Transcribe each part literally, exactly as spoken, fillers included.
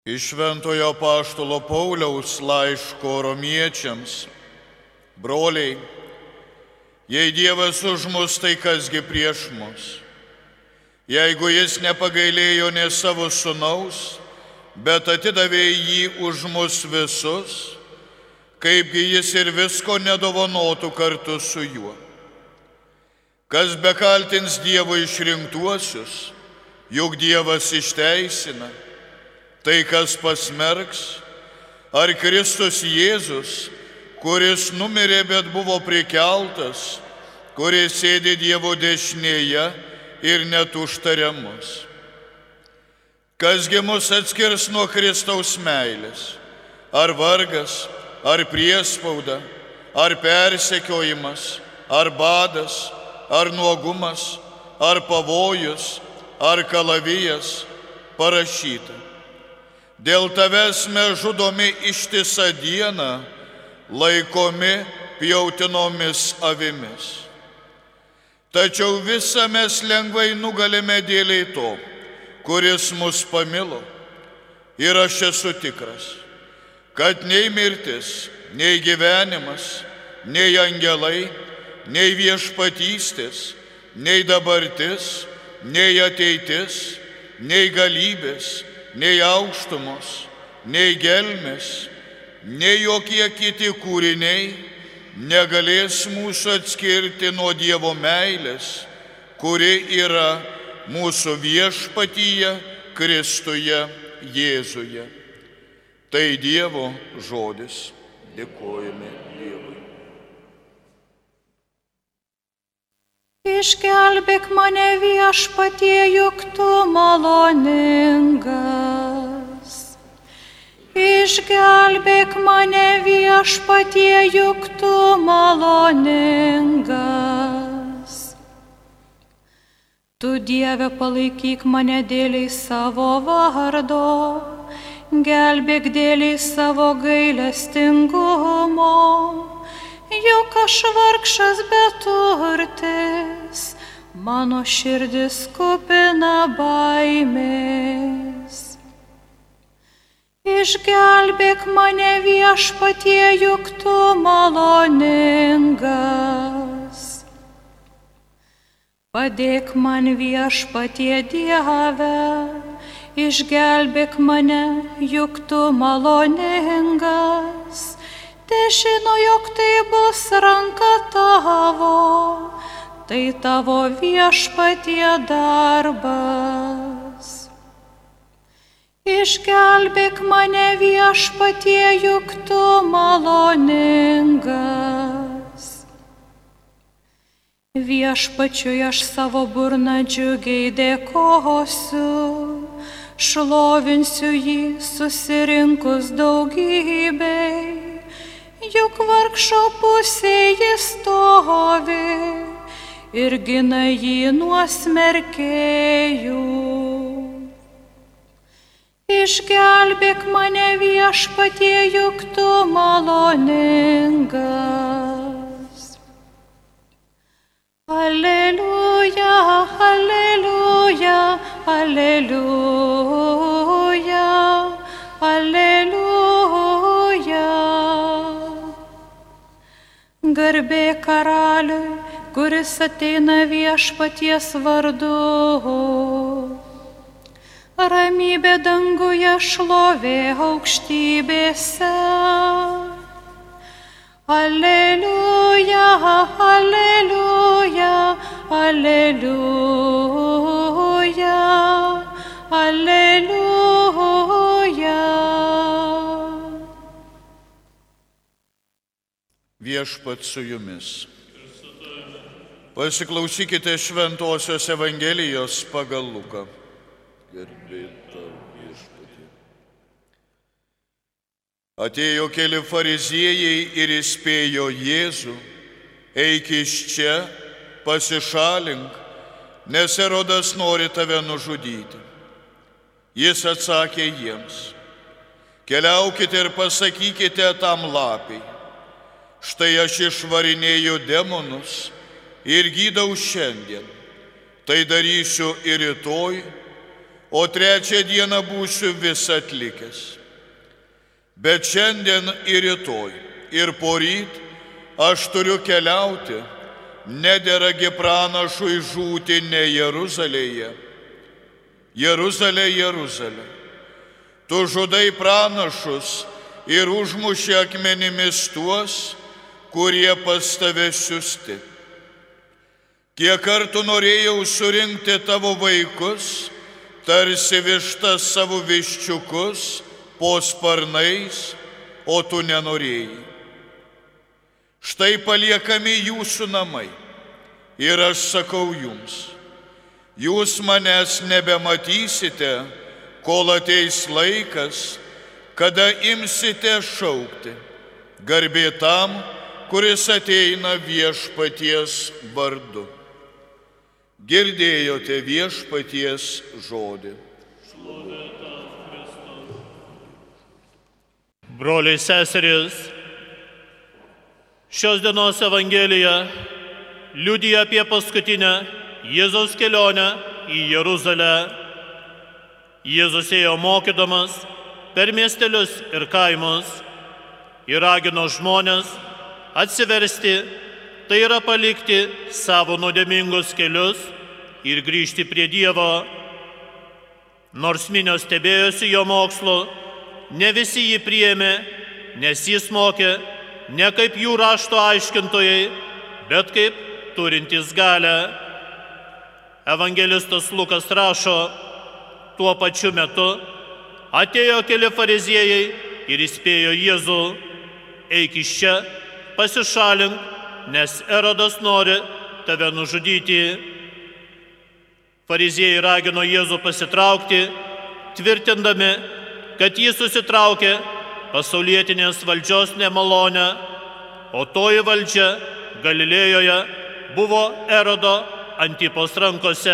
Iš Šventojo apaštalo Pauliaus laiško Romiečiams. Broliai, jei Dievas už mus, tai kasgi prieš mus? Jeigu Jis nepagailėjo nė savo sūnaus, bet atidavė jį už mus visus, kaipgi Jis ir visko nedovanotų kartu su juo. Kas bekaltins Dievo išrinktuosius, juk Dievas išteisina. Tai kas pasmerks, ar Kristus Jėzus, kuris numirė, bet buvo prikeltas, kuris sėdi Dievo dešinėje ir net užtaria mus. Kasgi mus atskirs nuo Kristaus meilės? Ar vargas, ar priespauda, ar persekiojimas, ar badas, ar nuogumas, ar pavojus, ar kalavijas? Parašyta: dėl tavęs mes žudomi ištisą dieną, laikomi pjautinomis avimis. Tačiau visą mes lengvai nugalime dėlei to, kuris mus pamilo. Ir aš esu tikras, kad nei mirtis, nei gyvenimas, nei angelai, nei viešpatystės, nei dabartis, nei ateitis, nei galybės, nei aukštumos, nei gelmės, nei jokie kiti kūriniai negalės mūsų atskirti nuo Dievo meilės, kuri yra mūsų viešpatyje Kristuje Jėzuje. Tai Dievo žodis. Dėkojame Dievui. Išgelbėk mane, Viešpatie, juk tu maloningas. Išgelbėk mane, Viešpatie, juk tu maloningas. Tu, Dieve, palaikyk mane dėliai savo vardo, gelbėk dėliai savo gailestingumo. Juk aš vargšas beturtis, mano širdis kupina baimės. Išgelbėk mane, Viešpatie, juk tu maloningas. Padėk man, Viešpatie Dieve, išgelbėk mane, juk tu maloningas. Te žino, jog tai bus ranka tavo, tai tavo, Viešpatie, darbas. Išgelbėk mane, Viešpatie, juk tu maloningas. Viešpačiui aš savo burną džiugiai dėkosiu, šlovinsiu jį susirinkus daugybei. Juk vargšo pusėje jis stovi ir gina jį nuo smerkėjų. Išgelbėk mane, Viešpatie, juk tu maloningas. Aleliuja, aleliuja, aleliuja, aleliuja. Garbė karaliui, kuris ateina Viešpaties vardu. Ramybė danguje, šlovė aukštybėse. Aleliuja, aleliuja, aleliuja, aleliuja. Viešpats su jumis. Pasiklausykite Šventosios Evangelijos pagal Luką. Garbė tau, Viešpatie. Atėjo keli fariziejai ir įspėjo Jėzų: eik iš čia, pasišalink, nes Erodas nori tave nužudyti. Jis atsakė jiems: keliaukite ir pasakykite tam lapei: štai aš išvarinėju demonus ir gydau šiandien, tai darysiu ir rytoj, o trečią dieną būsiu visą atlikęs. Bet šiandien ir rytoj, ir poryt aš turiu keliauti, nederagi pranašui žūti ne Jeruzalėje. Jeruzalė, Jeruzalė, tu žudai pranašus ir užmuši akmenimis tuos, kurie pas tave siusti. Kiek kartų norėjau surinkti tavo vaikus, tarsi vištas savo viščiukus po sparnais, o tu nenorėjai. Štai paliekami jūsų namai ir aš sakau jums, jūs manęs nebematysite, kol ateis laikas, kada imsite šaukti, garbė tam, kuris ateina viešpaties vardu. Girdėjote viešpaties žodį. Broliai seserys, šios dienos Evangelija liudija apie paskutinę Jėzaus kelionę į Jeruzalę. Jėzus ėjo mokydamas per miestelius ir kaimus ir ragino žmones atsiversti, tai yra palikti savo nuodėmingus kelius ir grįžti prie Dievo. Nors minios stebėjosi jo mokslu, ne visi jį priėmė, nes jis mokė ne kaip jų rašto aiškintojai, bet kaip turintys galę. Evangelistas Lukas rašo, tuo pačiu metu atėjo keli fariziejai ir įspėjo Jėzų, eik iš čia, pasišalink, nes Erodas nori tave nužudyti. Fariziejai ragino Jėzų pasitraukti, tvirtindami, kad jis susitraukė pasaulietinės valdžios nemalonę, o toji valdžia Galilėjoje buvo Erodo Antipos rankose.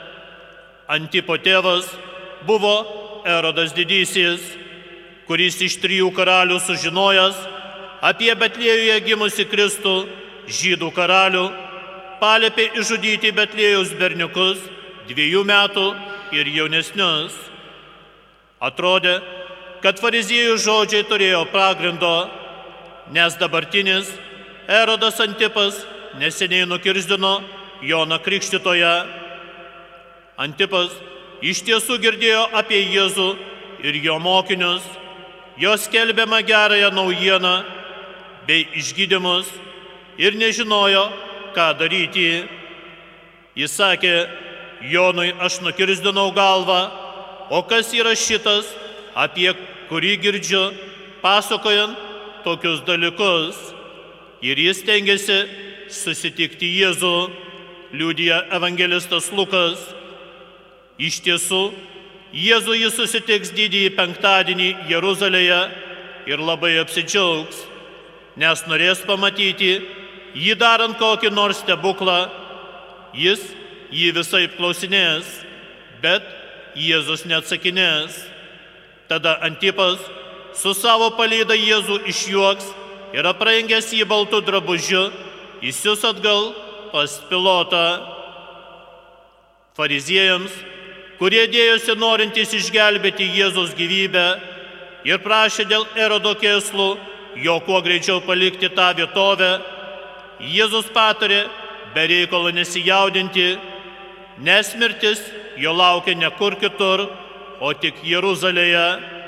Antipo tėvas buvo Erodas didysis, kuris iš trijų karalių sužinojęs apie Betlėjuje gimusi Kristų, žydų karalių, paliepė išžudyti Betlėjaus berniukus dviejų metų ir jaunesnius. Atrodė, kad fariziejų žodžiai turėjo pagrindo, nes dabartinis Erodas Antipas neseniai nukirzdino Joną Krikštytoją. Antipas iš tiesų girdėjo apie Jėzų ir jo mokinius, jo skelbiamą gerąją naujieną bei išgydymus ir nežinojo, ką daryti. Jis sakė, Jonui aš nukirzdinau galvą, o kas yra šitas, apie kurį girdžiu, pasakojant tokius dalykus. Ir jis stengiasi susitikti Jėzų, liudija evangelistas Lukas. Iš tiesų, Jėzų jis susitiks didįjį penktadienį Jeruzalėje ir labai apsidžiaugs, nes norės pamatyti jį darant kokį nors stebuklą. Jis jį visaip klausinės, bet Jėzus neatsakinės. Tada Antipas su savo palyda Jėzų išjuoks ir aprengęs jį baltų drabužiu, įsius atgal pas Pilotą. Fariziejams, kurie dėjosi norintys išgelbėti Jėzaus gyvybę ir prašė dėl Erodo kėslų jo kuo greičiau palikti tą vietovę, Jėzus patarė be reikalo nesijaudinti, nes mirtis jo laukia ne kur kitur, o tik Jeruzalėje.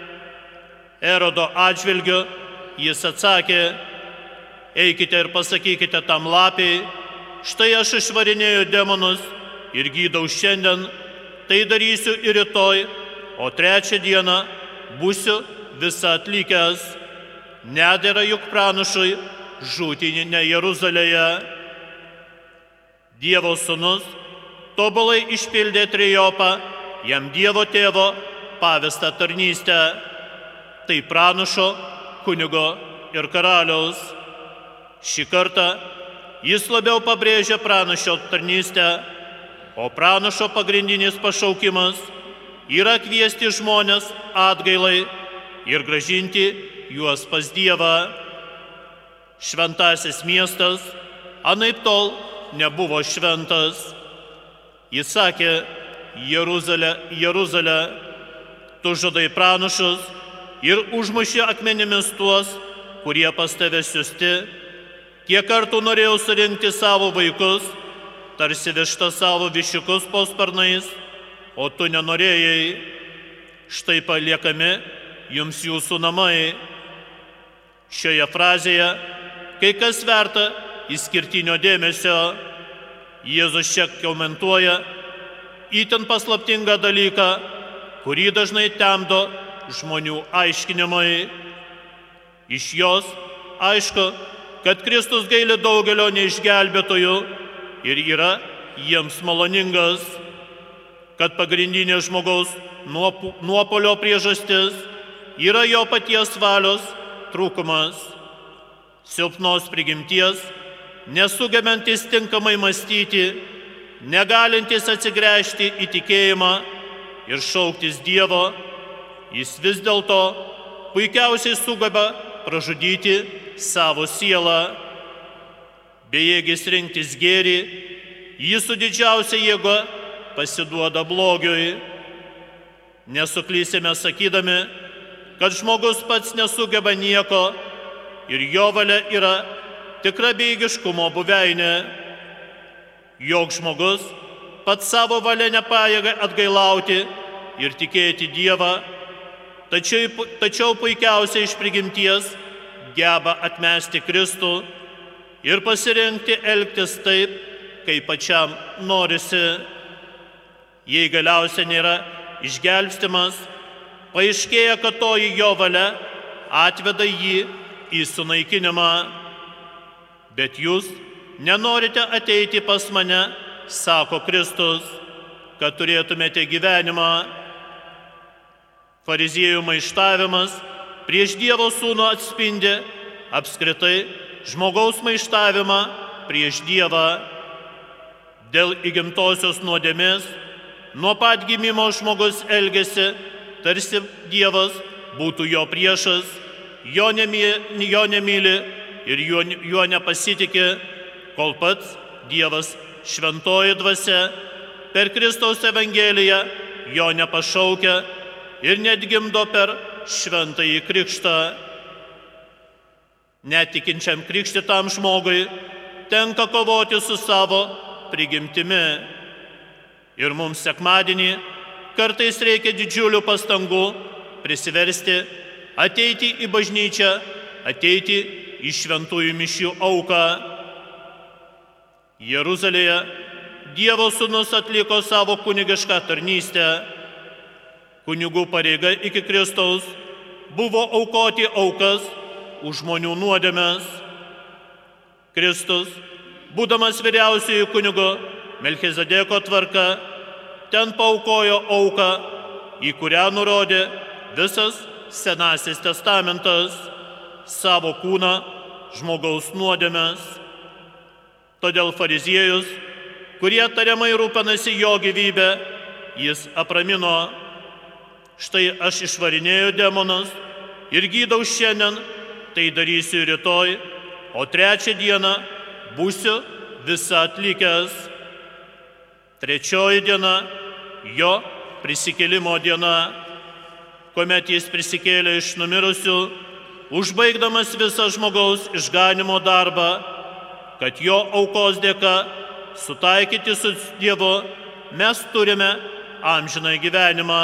Erodo atžvilgiu jis atsakė, eikite ir pasakykite tam lapiai, štai aš išvarinėju demonus ir gydau šiandien, tai darysiu ir rytoj, o trečią dieną būsiu visą atlikęs. Nedera juk pranašui žūti ne Jeruzalėje. Dievo sūnus tobulai išpildė trejopą jam Dievo tėvo pavestą tarnystę. Tai pranašo, kunigo ir karaliaus. Šį kartą jis labiau pabrėžia pranašo tarnystę, o pranašo pagrindinis pašaukimas yra kviesti žmonės atgailai ir grąžinti juos pas Dievą. Šventasis miestas anaiptol nebuvo šventas. Jis sakė, Jeruzalė, Jeruzalė, tu žudai pranašus ir užmuši akmenimis tuos, kurie pas tave siusti. Kiek kartų norėjau surinkti savo vaikus, tarsi višta savo višiukus po sparnais, o tu nenorėjai. Štai paliekami jums jūsų namai. Šioje frazėje kai kas verta išskirtinio dėmesio. Jėzus čia komentuoja itin paslaptingą dalyką, kurį dažnai temdo žmonių aiškinimai. Iš jos aišku, kad Kristus gaili daugelio neišgelbėtojų ir yra jiems maloningas, kad pagrindinė žmogaus nuopolio priežastis yra jo paties valios trūkumas, silpnos prigimties, nesugebantis tinkamai mąstyti, negalintis atsigręžti į tikėjimą ir šauktis Dievo, jis vis dėlto puikiausiai sugeba pražudyti savo sielą. Bejėgis rinktis gėrį, jis su didžiausia jėga pasiduoda blogiui. Nesuklysime sakydami, kad žmogus pats nesugeba nieko ir jo valia yra tikra bejėgiškumo buveinė. Jok žmogus pats savo valia nepajėga atgailauti ir tikėti Dievą, tačiau, tačiau puikiausiai iš prigimties geba atmesti Kristų ir pasirinkti elgtis taip, kaip pačiam norisi. Jei galiausiai nėra išgelbstimas, paaiškėja, kad toji jo valia atveda jį į sunaikinimą. Bet jūs nenorite ateiti pas mane, sako Kristus, kad turėtumėte gyvenimą. Fariziejų maištavimas prieš Dievo sūnų atspindi apskritai žmogaus maištavimą prieš Dievą. Dėl įgimtosios nuodėmės nuo pat gimimo žmogus elgiasi, tarsi Dievas būtų jo priešas, jo nemyli, jo nemyli ir juo, juo nepasitikė, kol pats Dievas šventoji dvasia per Kristaus Evangeliją jo nepašaukia ir netgimdo per šventąjį krikštą. Netikinčiam krikštytam žmogui tenka kovoti su savo prigimtimi. Ir mums sekmadienį kartais reikia didžiulių pastangų prisiversti ateiti į bažnyčią, ateiti į šventųjų mišių auką. Jeruzalėje Dievo sūnus atliko savo kunigišką tarnystę. Kunigų pareiga iki Kristaus buvo aukoti aukas už žmonių nuodėmes. Kristus, būdamas vyriausiųjų kunigo Melchizedeko tvarka, ten paaukojo auką, į kurią nurodė visas Senasis testamentas, savo kūną žmogaus nuodėmes. Todėl fariziejus, kurie tariamai rūpinasi jo gyvybę, jis apramino: štai aš išvarinėjau demonus ir gydau šiandien, tai darysiu rytoj, o trečią dieną būsiu visą atlikęs. Trečioji diena jo prisikėlimo diena, kuomet jis prisikėlė iš numirusių, užbaigdamas visą žmogaus išganimo darbą, kad jo aukos dėka sutaikyti su Dievu mes turime amžiną gyvenimą.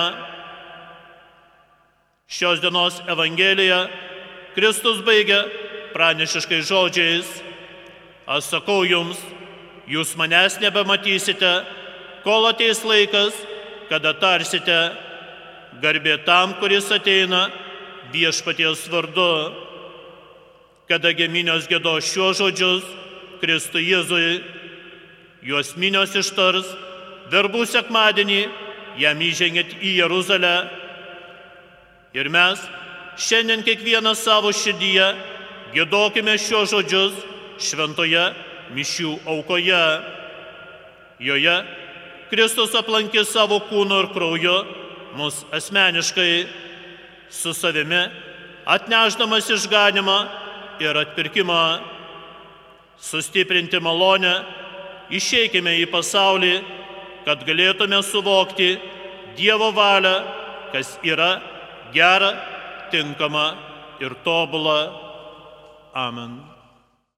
Šios dienos Evangelija Kristus baigia pranašiškai žodžiais: aš sakau jums, jūs manęs nebematysite, kol ateis laikas, kada tarsite: garbė tam, kuris ateina viešpaties vardu. Kadagi minios giedos šiuos žodžius Kristui Jėzui, juos minios ištars verbų sekmadienį, jam įžengiant į Jeruzalę. Ir mes šiandien kiekvienas savo širdyje giedokime šiuos žodžius šventoje mišių aukoje. Joje Kristus aplankė savo kūnu ir krauju mus asmeniškai, su savimi atnešdamas išganimą ir atpirkimą. Sustiprinti malonę, išeikime į pasaulį kad galėtume suvokti Dievo valią, kas yra gera, tinkama ir tobula. Amen.